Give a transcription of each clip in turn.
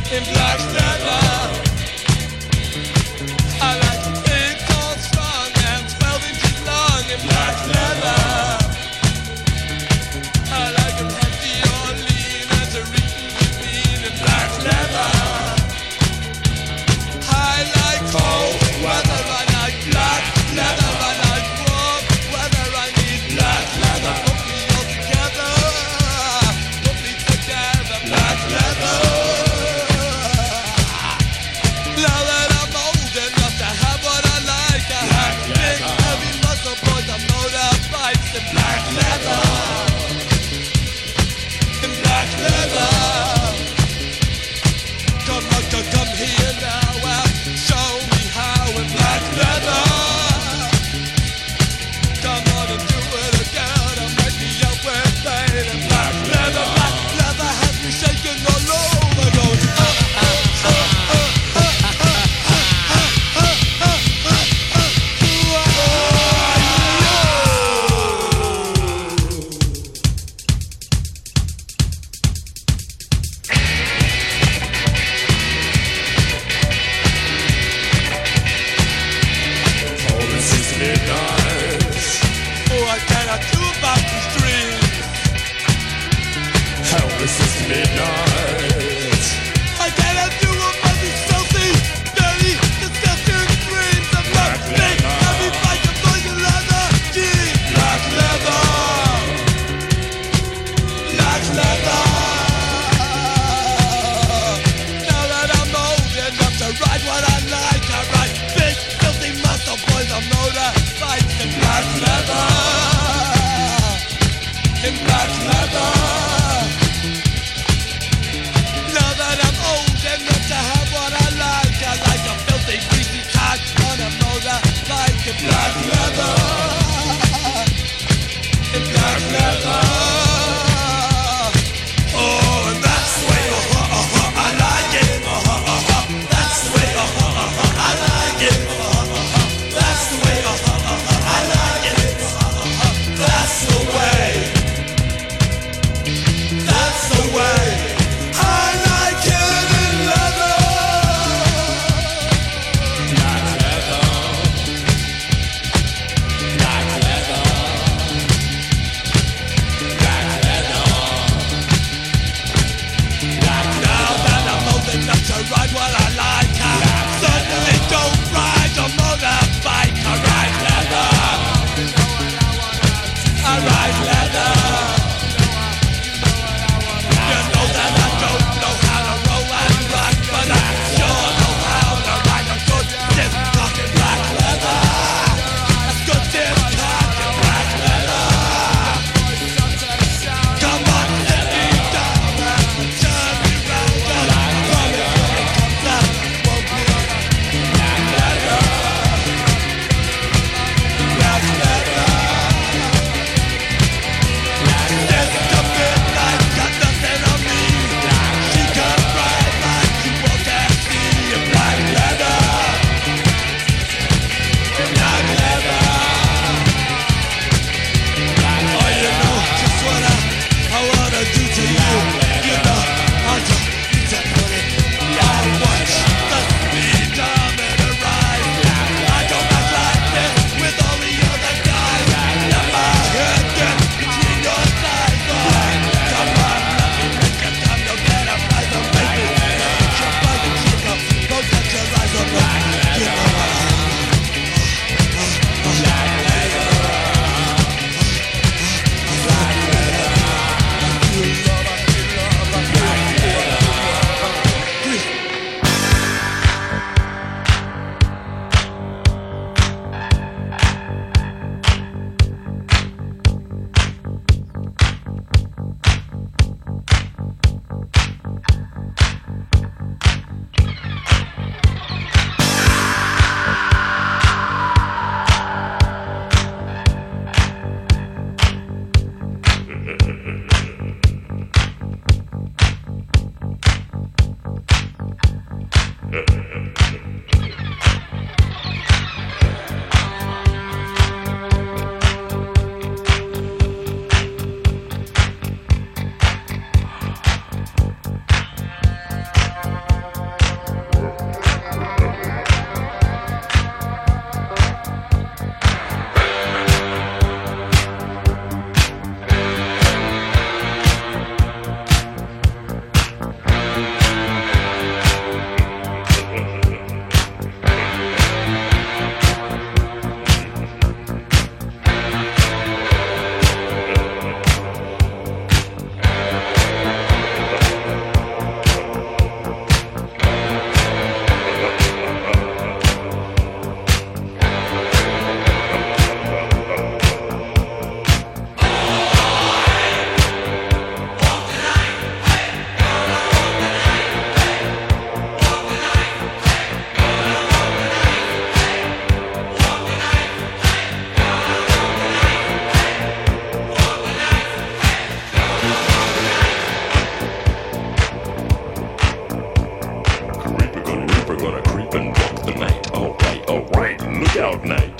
in black leather. I like 8 tall strong and 12 inches long in black leather. I like them hefty or lean and terrific mean in black leather. I like cold weather, I like black leather, I like warm weather, I need black leather. Put me all together, black leather. Now that I'm old enough to have what I like, I have big heavy muscle boys on motorbikes in black leather. In black leather. Come here now, show me how in black leather. Come on and do it again, I might be out with pain in black leather. Black leather has me shaking all over, going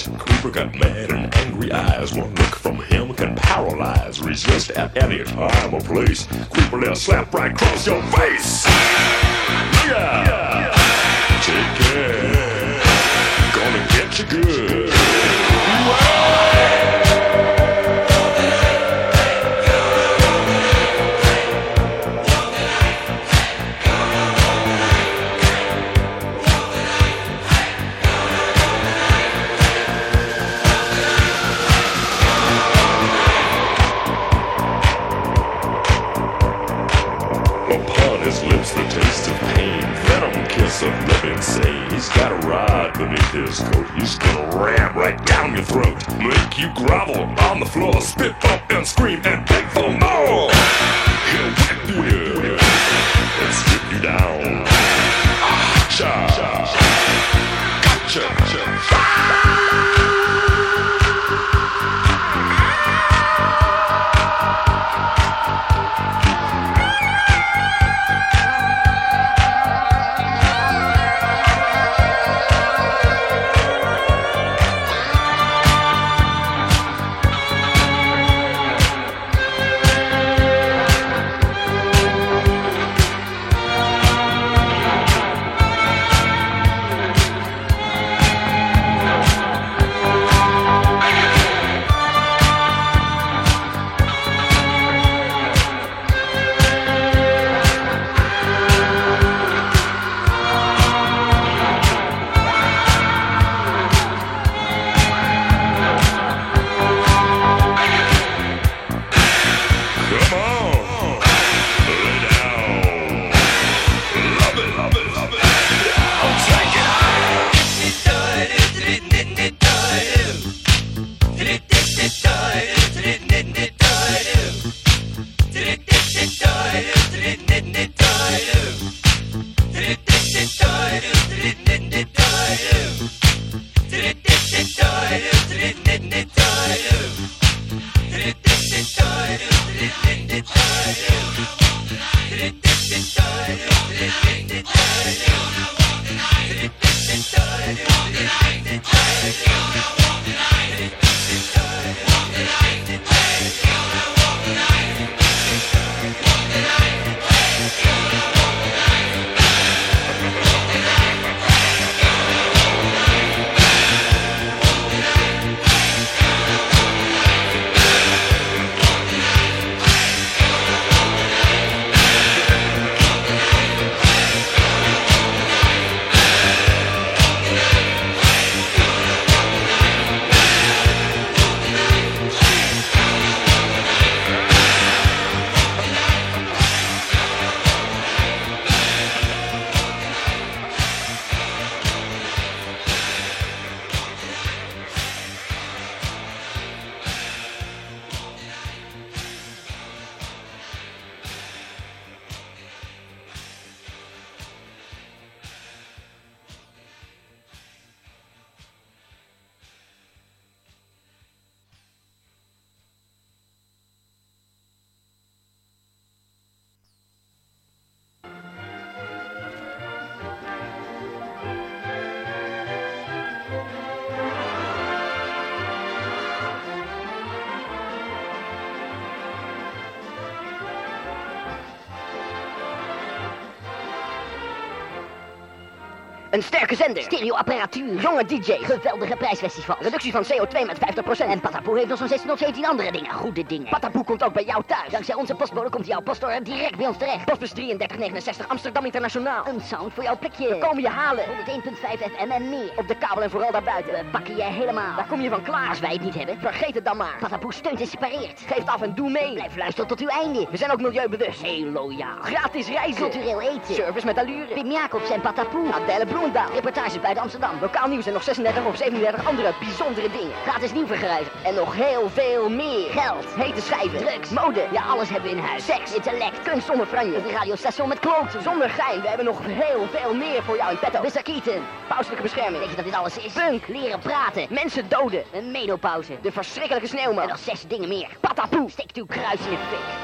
Creeper got mad and angry eyes. One look from him can paralyze. Resist at any time or place. Creeper will slap right across your face. Yeah. Take care. Gonna get you good. Upon his lips the taste of pain, venom kiss of living say he's got a rod beneath his coat. He's gonna ram right down your throat, make you grovel on the floor, spit up and scream and beg for more. He'll whip you and strip you down. Gotcha. Een sterke zender, stereoapparatuur, jonge DJ, geweldige prijsfestival, reductie van CO2 met 50% en Patapoe heeft nog zo'n 16 of 17 andere dingen, goede dingen. Patapoe komt ook bij jou thuis. Dankzij onze postbode komt jouw postorder direct bij ons terecht. Postbus 3369 Amsterdam Internationaal. Een sound voor jouw plekje. We komen je halen. 101.5 FM en meer. Op de kabel en vooral daarbuiten. We pakken je helemaal. Daar kom je van klaar. Als wij het niet hebben, vergeet het dan maar. Patapoe steunt en separeert. Geeft af en doe mee. Blijf luisteren tot uw einde. We zijn ook milieubewust. Heel loyaal. Gratis reizen. Cultureel eten. Service met allure. Pim Jacobs en Patapoe. Adèle Bloemendaal. Reportages buiten Amsterdam. Lokaal nieuws en nog 36 of 37 andere bijzondere dingen. Gratis nieuw vergrijzen. En nog heel veel meer. Geld. Hete schijven. Drugs. Mode. Ja, alles hebben we in huis. Seks. Intellect. Kunst zonder franje. Een radiostation met kloten. Zonder gein. We hebben nog heel veel meer voor jou in petto. Mr. Keaton. Pauselijke bescherming. Weet je dat dit alles is? Punk. Leren praten. Mensen doden. Een menopauze. De verschrikkelijke sneeuwman. En nog 6 dingen meer. Patapoe. Stik uw kruis in je fik.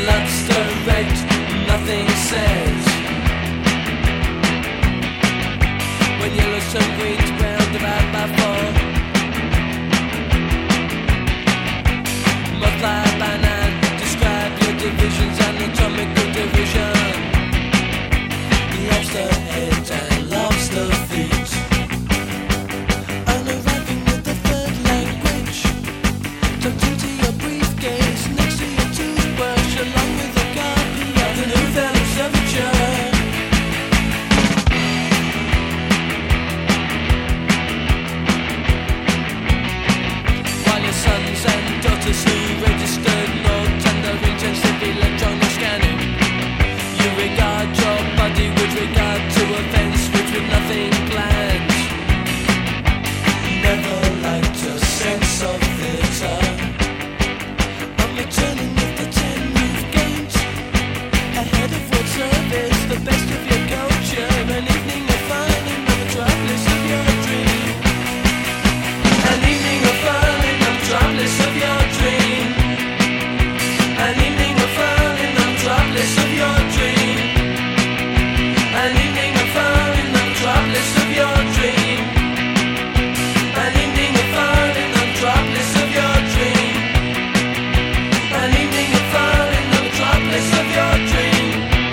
lobster rent, nothing says. When yellows turn green to brown, divide by 4. Multiply by 9, describe your divisions, anatomical division. Lobster heads and lobster feet. Unarriving with the third language. Tucked into your briefcase, next to your toothbrush, along with a copy of the New Found Observatory. While your sons and daughters who registered no tender intensive electronic scanning, you regard your body with regard to events which with nothing planned. Never liked a sense of theatre. I'm returning with the 10 you've gained. Ahead of world service, the best of your culture. An evening of fun in the metropolis of your dream. An evening of fun in the metropolis of your dream. An evening of fun in the metropolis of your dream. An evening of fun in the metropolis of your dream. An evening of fun in the metropolis of your dream. An evening of fun in the metropolis of your dream.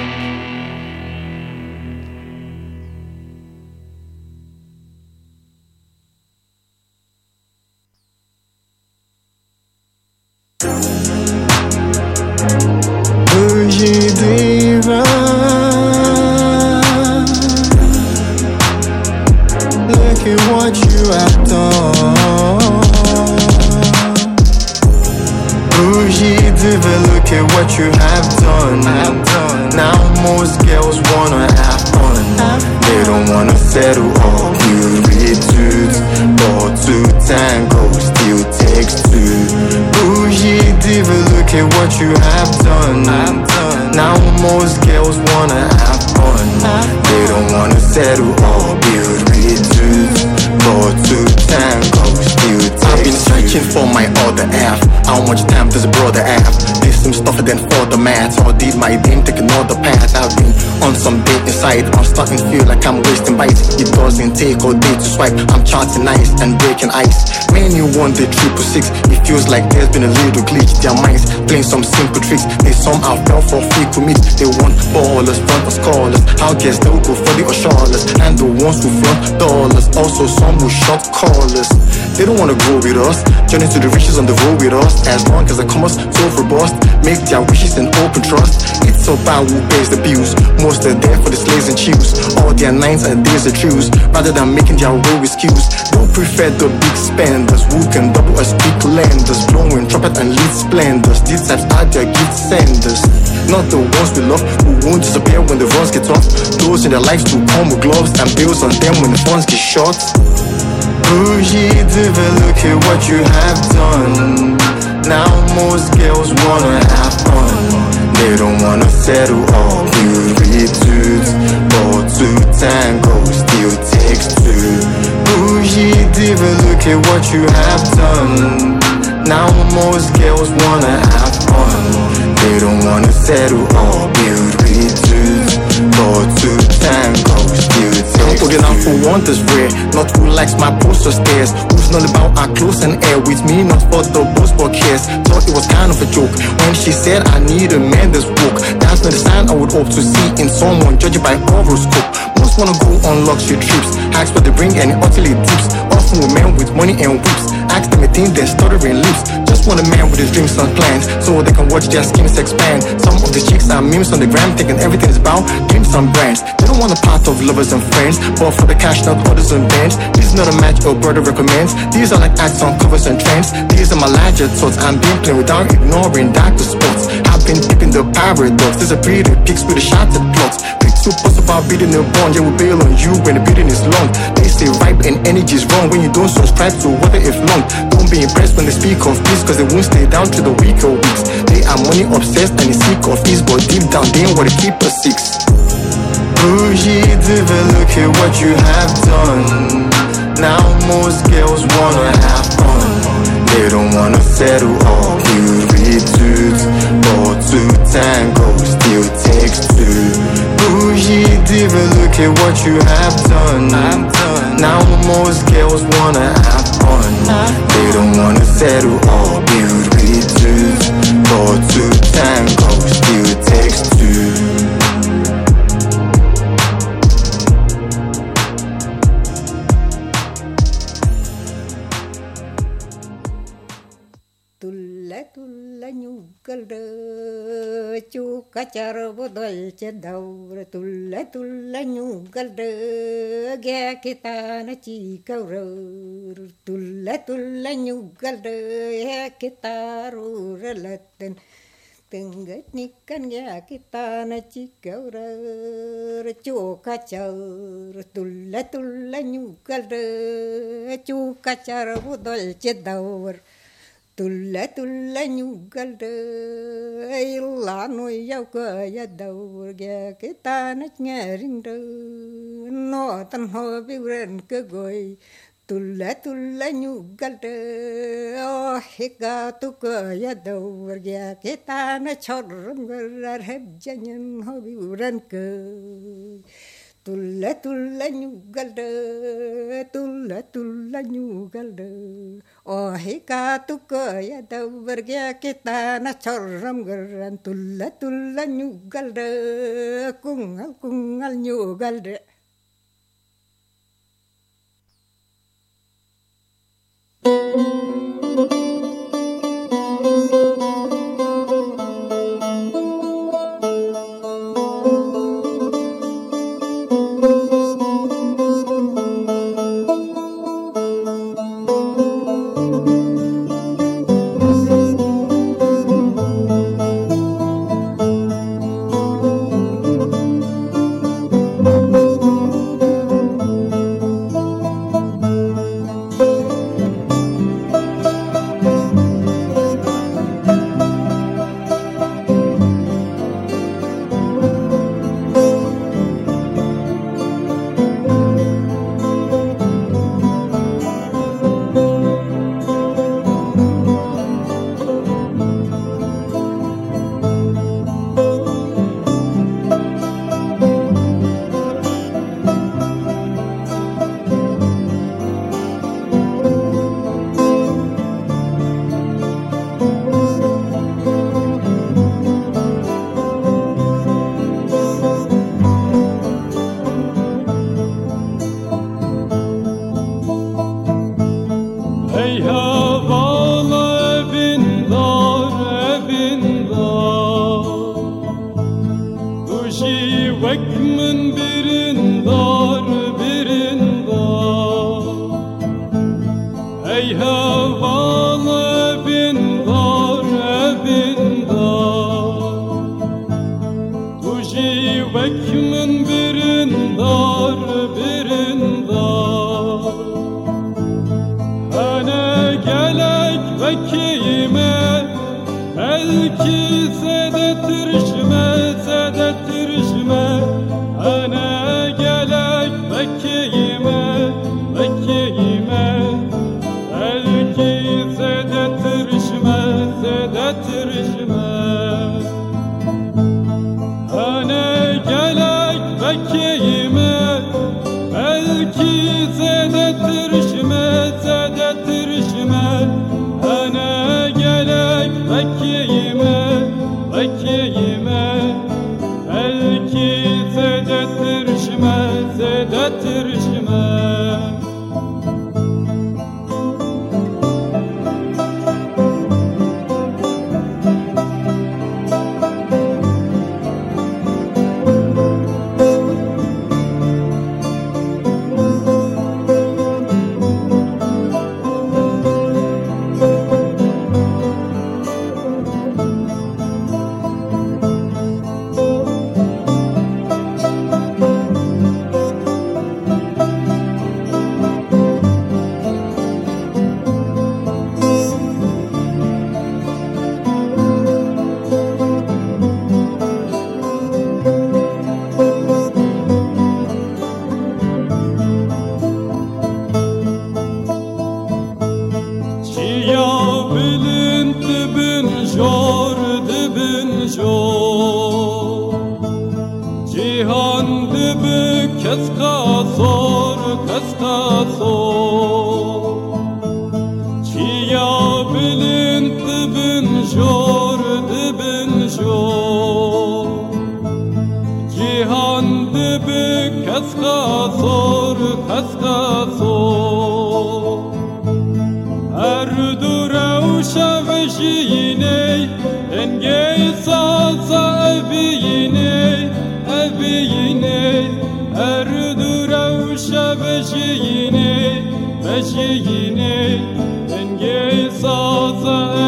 Bougie diva, look at what you have done. Bougie diva, look at what you have done. Now most girls wanna have fun. They don't wanna settle all beauty dudes, but to tango still takes two. Bougie diva, look at what you have done. Now most girls wanna have fun. They don't wanna settle all beauty dudes, but to tango still takes two. I've been searching for my other half. How much time does a brother have? This seems tougher than for the math. Or did my dream take another path? I've been on some dating site. I'm starting to feel like I'm wasting bites. It doesn't take all day to swipe. I'm charting ice and breaking ice. Many want the 666. It feels like there's been a little glitch. Their minds playing some simple tricks. They somehow fell for fake commit. They want ballers, front of scholars. I'll guess they'll go for the Oshalas. And the ones who flaunt dollars. Also some who shot callers. They don't wanna grow with us. Journey to the riches on the road with us. As long as the commerce so robust, make their wishes and open trust. It's about who pays the bills. Most are there for the slaves and chews. All their nines and days are trues. Rather than making their way with skews. Don't prefer the big spenders who can double as quick lenders. Blowing trumpet and lead splendors. These types are their gift senders. Not the ones we love who won't disappear when the runs get off. Those in their lives to come with gloves and bills on them when the funds get short. Bougie diva, look at what you have done. Now most girls wanna have fun. They don't wanna settle all beauty dudes, but to tango still takes two. Bougie diva, look at what you have done. Now most girls wanna have fun. They don't wanna settle all beauty dudes, but to tango still takes two. Putting out for one that's rare, not who likes my poster stares. Who's not about our clothes and air with me, not for the boss but cares. Thought it was kind of a joke when she said I need a man that's woke. That's not the sign I would hope to see in someone judging by horoscope. Most wanna go on luxury trips, ask what they bring and it utterly dips. Often with men with money and whips, ask them a thing they're stuttering lips. Just want a man with his dreams and plans, so they can watch their schemes expand. Some of the chicks are memes on the gram, thinking everything is about dreams and brands. They don't want a part of lovers and friends, but for the cash, not orders and bands. This is not a match your brother recommends. These are like acts on covers and trends. These are my larger thoughts. I'm being plain without ignoring darker spots. I've been deep in the paradox. There's a pretty pics with a shattered plots. Too possible about beating a bond, yeah, we bail on you when the beating is long. They say ripe and energy is wrong when you don't subscribe to whether if long. Don't be impressed when they speak of peace, cause they won't stay down to the weaker weeks. They are money obsessed and they seek of ease, but deep down they ain't what to keep us six. Bougie diva, look at what you have done. Now most girls wanna have fun. They don't wanna settle all beauty dudes, but to time at what you have done. Now most girls wanna have fun. They don't wanna settle or build bridges. Go to tango, still takes two. Tulla nyugal de chuka char bodol chedau tulla nyugal de ge kita na chika tulla nyugal de kita ruralaten tenggat nikan ge kita na chika chuka char tulla nyugal de chuka char bodol chedau tulla nyugal de illa no yau ka ya daur ge kita na ngaring de no tan ho bi ren ke goi tulla nyugal de oh hika tu ka ya daur ge kita na chorm gar heb janyen ho bi ren ke tulla nyugal de tulla nyugal de oh hika tu ka ya daur ge kita na chorram garan tulla nyugal de kungal nyugal de yine denge saza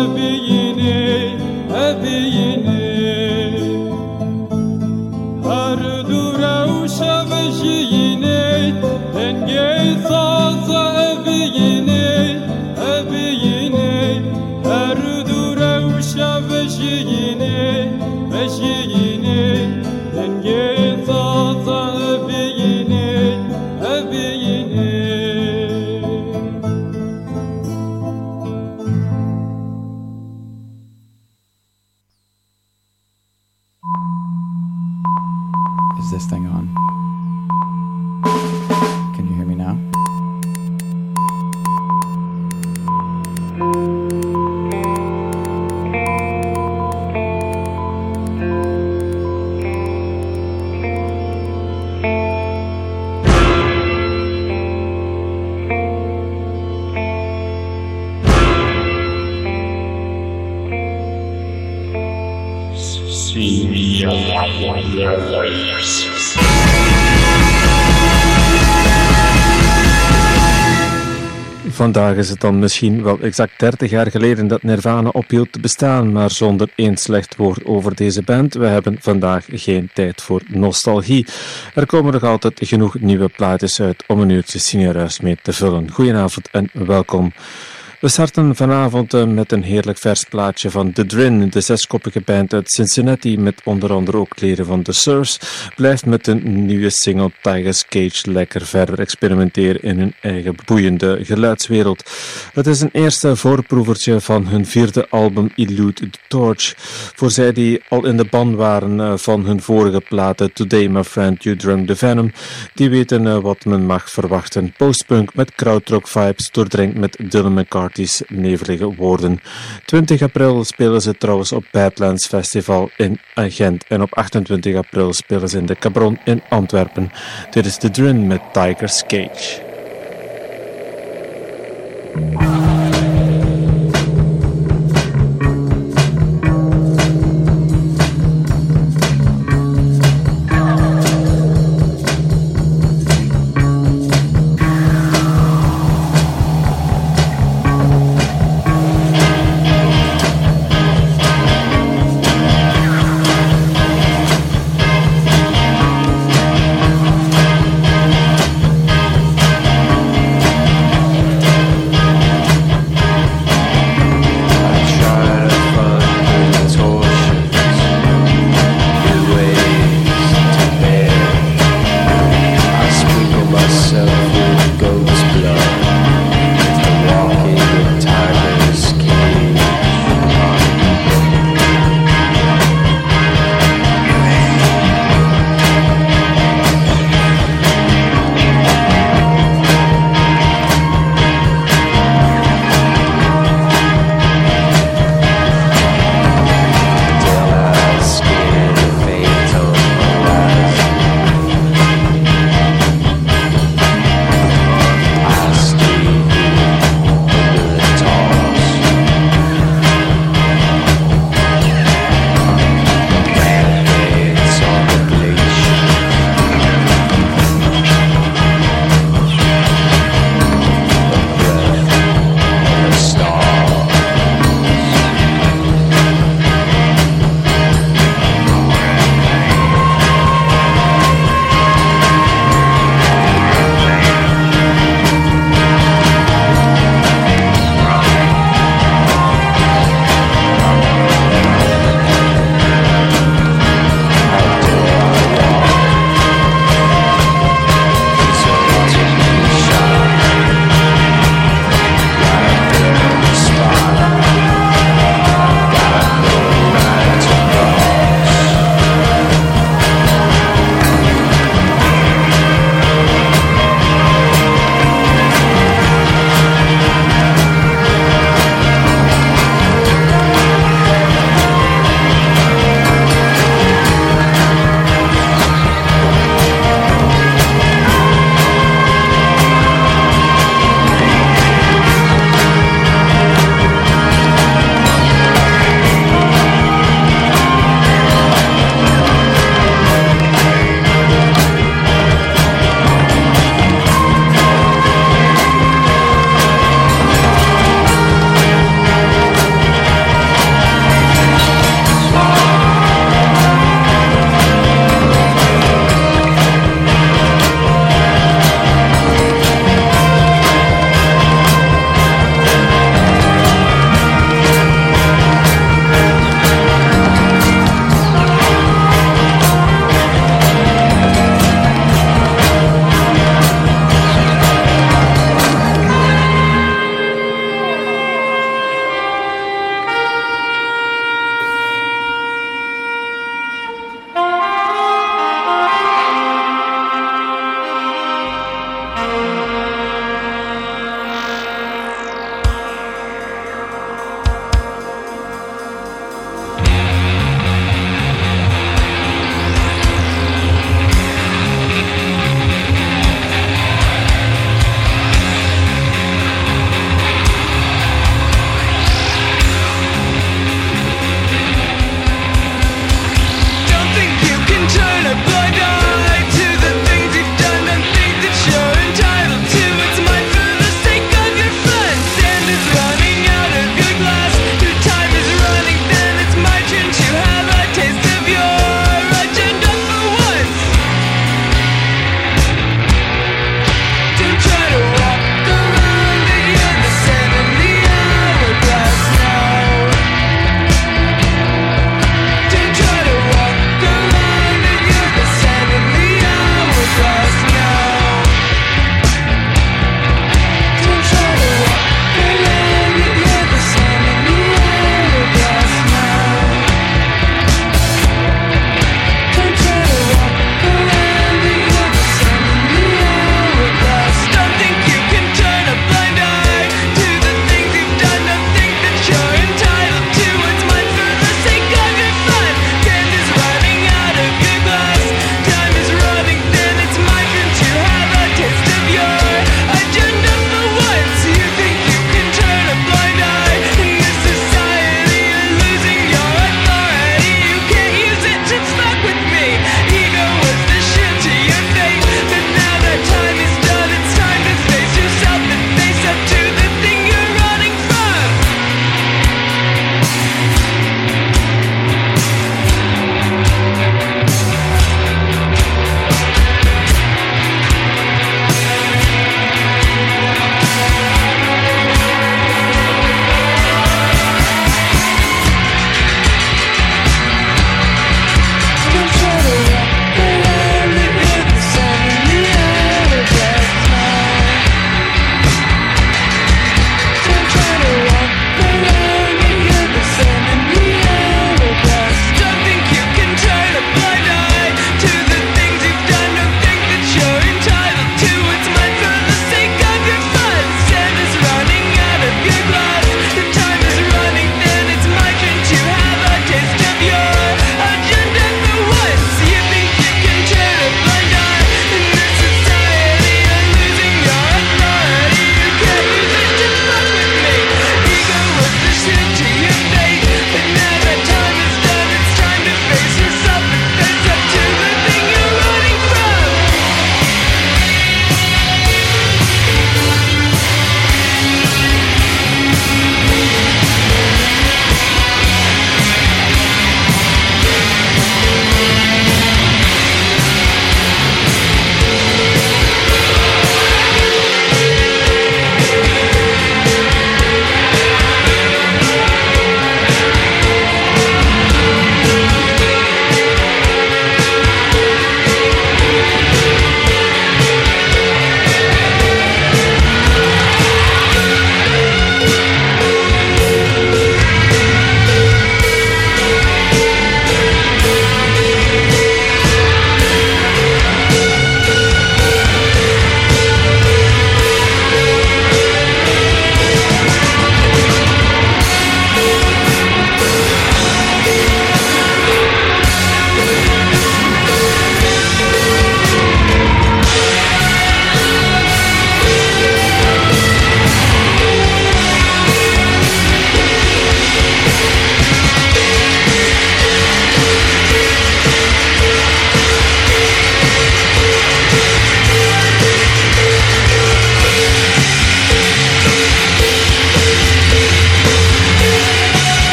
ebi yine her dura uşa yine denge saza ebi yine her dura uşa yine denge saza ebi yine Is this thing on? Can you hear me now? Vandaag is het dan misschien wel exact 30 jaar geleden dat Nirvana ophield te bestaan, maar zonder één slecht woord over deze band. We hebben vandaag geen tijd voor nostalgie. Er komen nog altijd genoeg nieuwe plaatjes uit om een uurtje Cineruis mee te vullen. Goedenavond en welkom. We starten vanavond met een heerlijk vers plaatje van The Drin, de zeskoppige band uit Cincinnati, met onder andere ook leden van The Surfs, blijft met een nieuwe single Tiger's Cage lekker verder experimenteren in hun eigen boeiende geluidswereld. Het is een eerste voorproevertje van hun vierde album Elude the Torch. Voor zij die al in de ban waren van hun vorige platen Today My Friend You Drunk the Venom, die weten wat men mag verwachten. Postpunk met krautrock vibes, doordrenkt met Dylan McCarthy's nevelige woorden. 20 april spelen ze trouwens op Badlands Festival in Gent en op 28 april spelen ze in de Cabron in Antwerpen. Dit is The Drin met Tiger's Cage.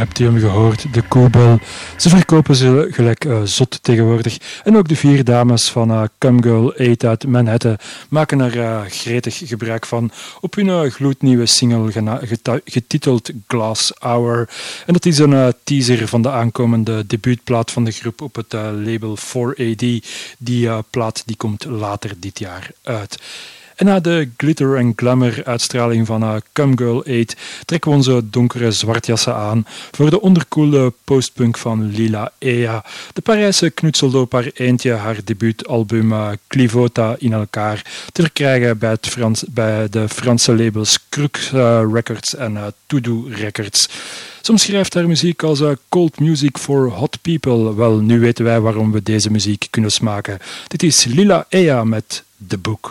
hebt u hem gehoord, de Koebel. Ze verkopen ze gelijk zot tegenwoordig. En ook de 4 dames van Come Girl 8 uit Manhattan maken er gretig gebruik van op hun gloednieuwe single getiteld Glass Hour. En dat is een teaser van de aankomende debuutplaat van de groep op het label 4AD. Die plaat die komt later dit jaar uit. En na de glitter en glamour uitstraling van Come Girl 8 trekken we onze donkere zwartjassen aan voor de onderkoelde postpunk van Lila Ea. De Parijse knutselde op haar eentje haar debuutalbum Clivota in elkaar te verkrijgen bij de Franse labels Crux Records en To-Do Records. Soms schrijft haar muziek als cold music for hot people. Wel, nu weten wij waarom we deze muziek kunnen smaken. Dit is Lila Ea met The Book.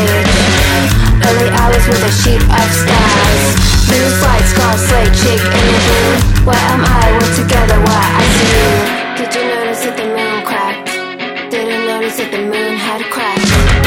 stage. Early hours with a sheet of stars. Blue lights, glass slate, chick in the blue. Where am I? We're together, where I see you. Did you notice that the moon cracked? Didn't notice that the moon had cracked.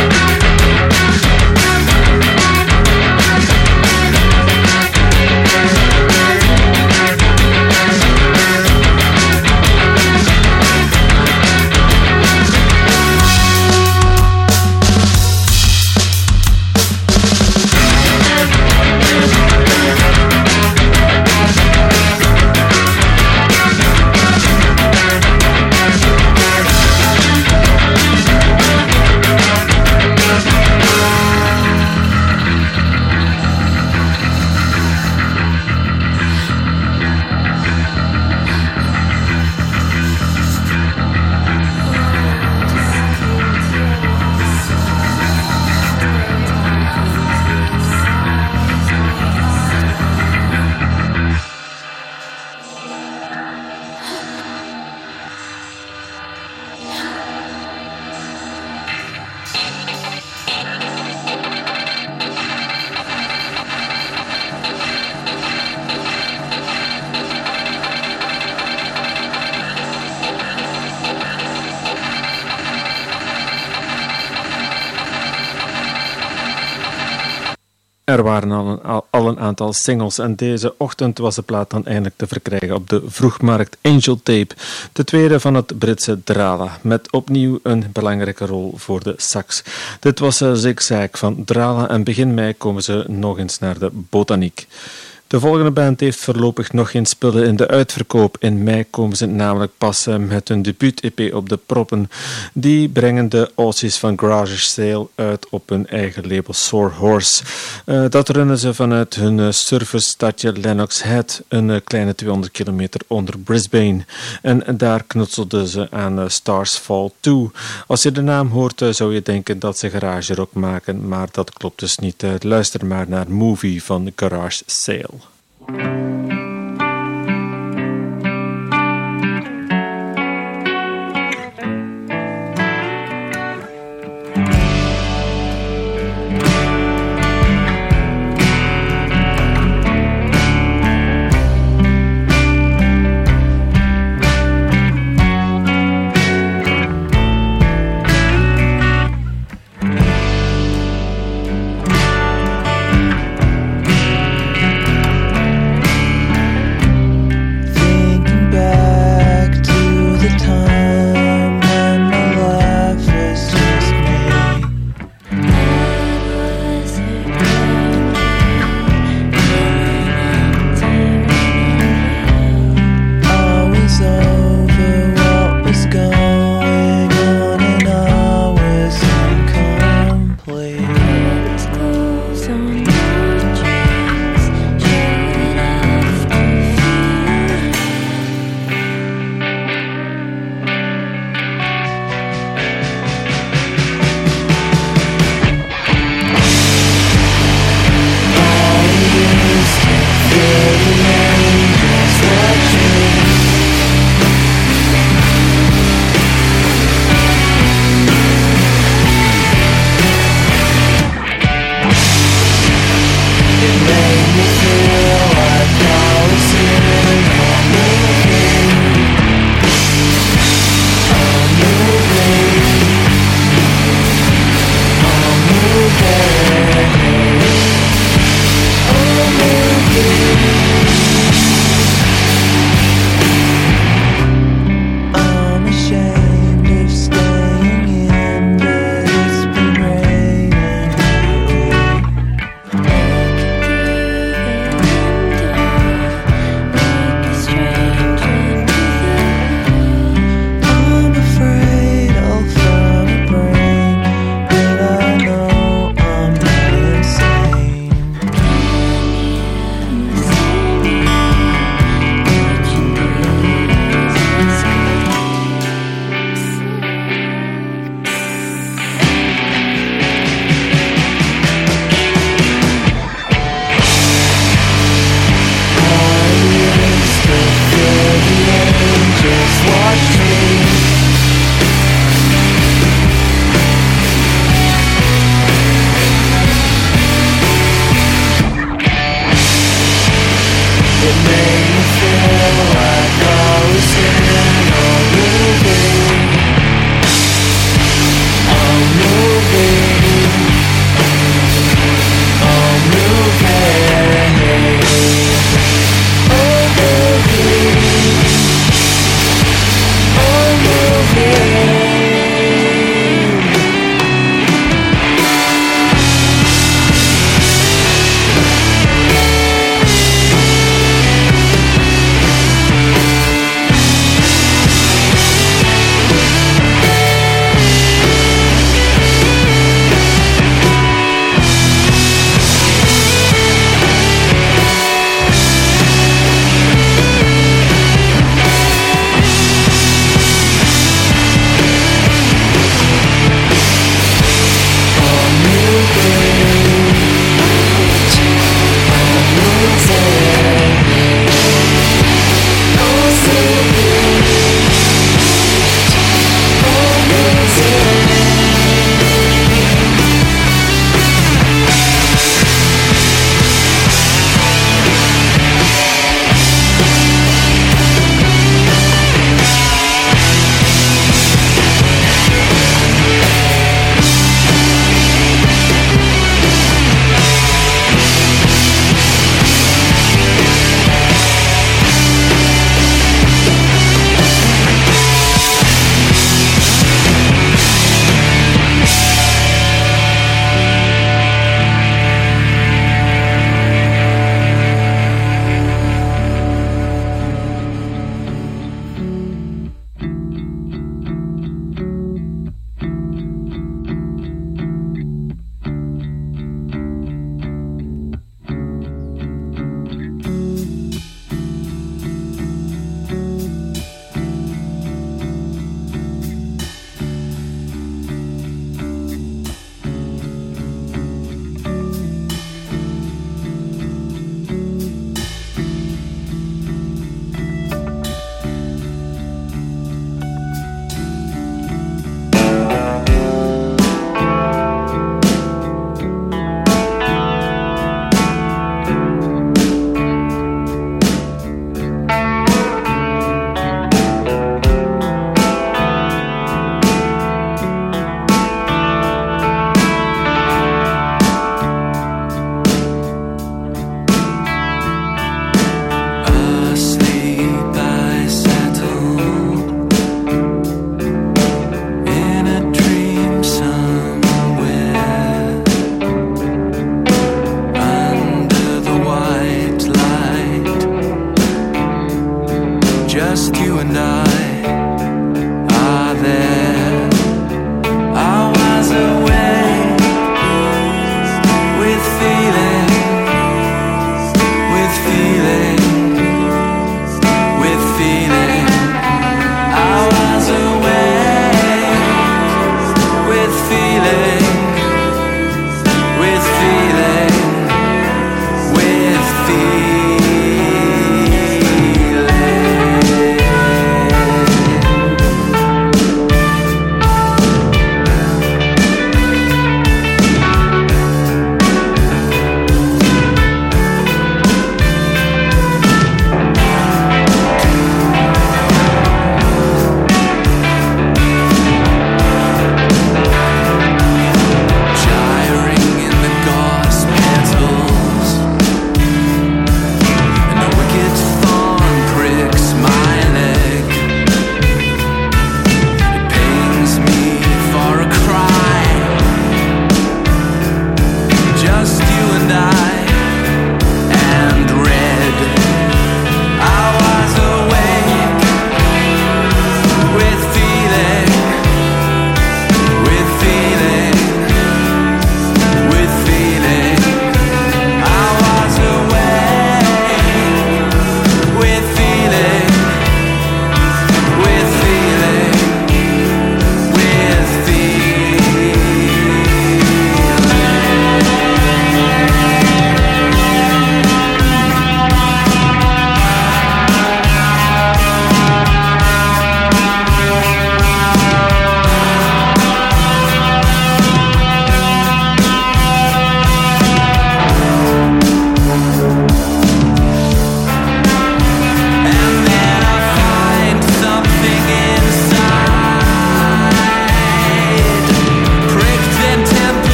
Er waren al een aantal singles en deze ochtend was de plaat dan eindelijk te verkrijgen op de vroegmarkt Angel Tape, de tweede van het Britse Drala, met opnieuw een belangrijke rol voor de sax. Dit was Zigzag van Drala en begin mei komen ze nog eens naar de Botaniek. De volgende band heeft voorlopig nog geen spullen in de uitverkoop. In mei komen ze namelijk pas met hun debuut-EP op de proppen. Die brengen de Aussies van Garage Sale uit op hun eigen label Sore Horse. Dat runnen ze vanuit hun surfersstadje Lennox Head, een kleine 200 kilometer onder Brisbane. En daar knutselden ze aan Stars Fall 2. Als je de naam hoort zou je denken dat ze garage rock maken, maar dat klopt dus niet. Luister maar naar Movie van Garage Sale.